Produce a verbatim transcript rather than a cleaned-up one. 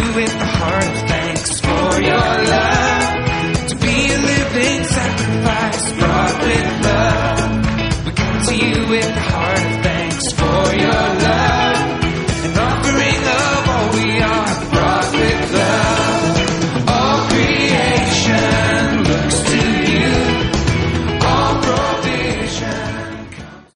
with a heart of thanks for your love.